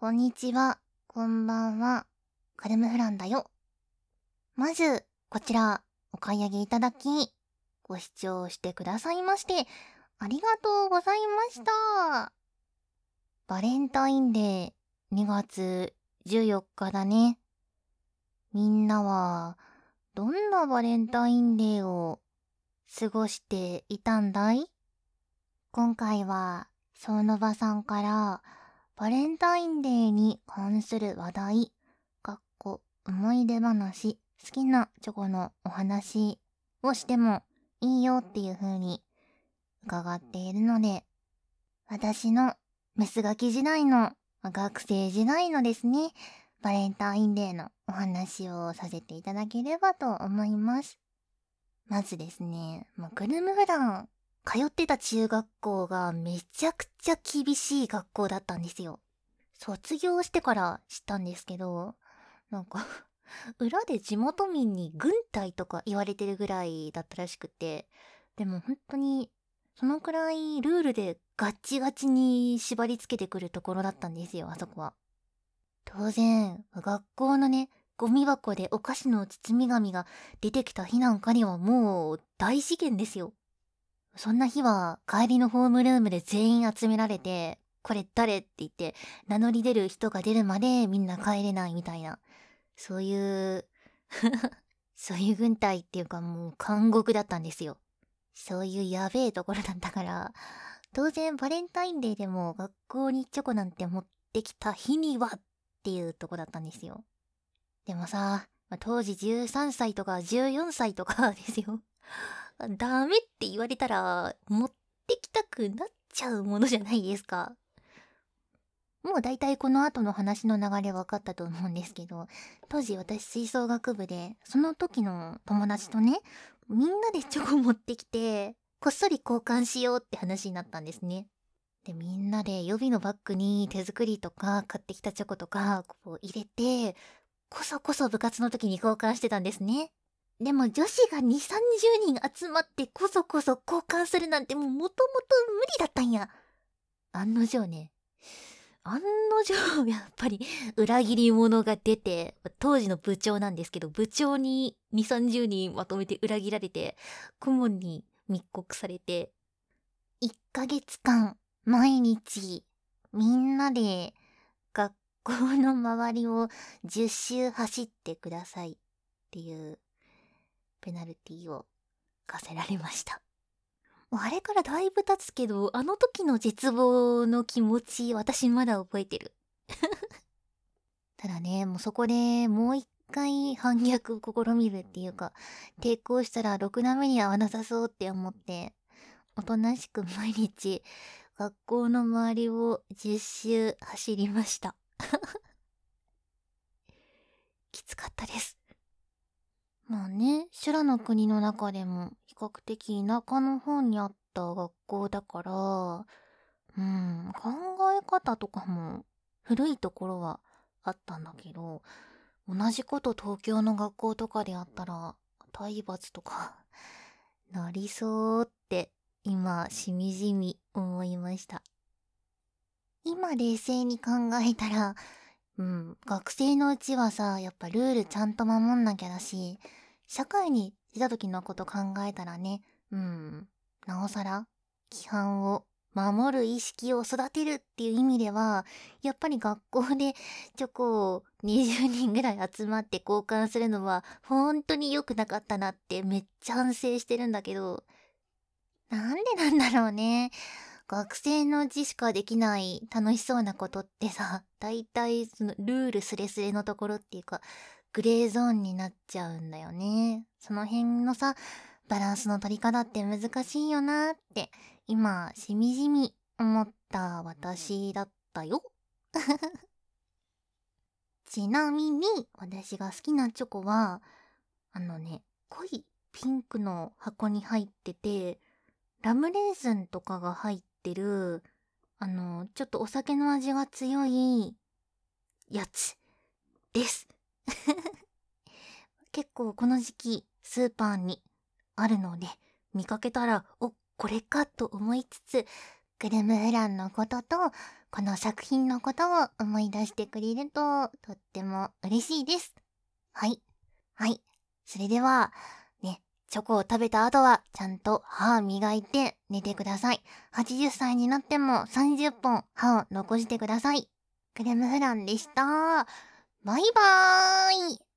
こんにちは、こんばんは、カルムフランだよ。まず、こちら、お買い上げいただき、ご視聴してくださいまして、ありがとうございました。バレンタインデー、2月14日だね。みんなは、どんなバレンタインデーを過ごしていたんだい？今回は、その場さんから、バレンタインデーに関する話題、思い出話、好きなチョコのお話をしてもいいよっていう風に伺っているので、私のメスガキ時代の、学生時代のですね、バレンタインデーのお話をさせていただければと思います。まずですね、クルム普段通ってた中学校がめちゃくちゃ厳しい学校だったんですよ。卒業してから知ったんですけど、なんか裏で地元民に軍隊とか言われてるぐらいだったらしくて、でも本当にそのくらいルールでガッチガチに縛り付けてくるところだったんですよ、あそこは。当然、学校のね、ゴミ箱でお菓子の包み紙が出てきた日なんかにはもう大事件ですよ。そんな日は帰りのホームルームで全員集められて、これ誰って言って名乗り出る人が出るまでみんな帰れないみたいな、そういうそういう軍隊っていうかもう監獄だったんですよ。そういうやべえところだったから、当然バレンタインデーでも学校にチョコなんて持ってきた日にはっていうとこだったんですよ。でもさ、当時13歳とか14歳とかですよ。ダメって言われたら持ってきたくなっちゃうものじゃないですか。もう大体この後の話の流れ分かったと思うんですけど、当時私吹奏楽部で、その時の友達とね、みんなでチョコ持ってきて、こっそり交換しようって話になったんですね。で、みんなで予備のバッグに手作りとか買ってきたチョコとかこう入れて、こそこそ部活の時に交換してたんですね。でも女子が2、30人集まってこそこそ交換するなんてもともと無理だったんや。案の定ね。案の定、やっぱり裏切り者が出て、当時の部長なんですけど、部長に2、30人まとめて裏切られて、顧問に密告されて、1ヶ月間、毎日、みんなで学校の周りを10周走ってくださいっていうペナルティを課せられました。あれからだいぶ経つけど、あの時の絶望の気持ち、私まだ覚えてる。ただね、もうそこでもう一回反逆を試みるっていうか、抵抗したらろくな目に遭わなさそうって思って、おとなしく毎日、学校の周りを10周走りました。きつかったです。まあね、修羅の国の中でも比較的田舎の方にあった学校だから、考え方とかも古いところはあったんだけど、同じこと東京の学校とかであったら、体罰とかなりそうって今しみじみ思いました。今冷静に考えたら、学生のうちはさ、やっぱルールちゃんと守んなきゃだし、社会に出た時のこと考えたらね、なおさら、規範を守る意識を育てるっていう意味では、やっぱり学校でチョコを20人ぐらい集まって交換するのは、本当に良くなかったなってめっちゃ反省してるんだけど、なんでなんだろうね。学生のうちしかできない楽しそうなことってさ、大体そのルールスレスレのところっていうか、グレーゾーンになっちゃうんだよね。その辺のさ、バランスの取り方って難しいよなって、今、しみじみ思った私だったよ。ちなみに、私が好きなチョコは、濃いピンクの箱に入ってて、ラムレーズンとかが入ってる、ちょっとお酒の味が強いやつです。結構この時期スーパーにあるので、見かけたら、お、これかと思いつつ、 グルムフランのことと、この作品のことを思い出してくれると、とっても嬉しいです。はい。はい。それでは、ね、チョコを食べた後は、ちゃんと歯磨いて寝てください。80歳になっても30本歯を残してください。グルムフランでした。バイバーイ。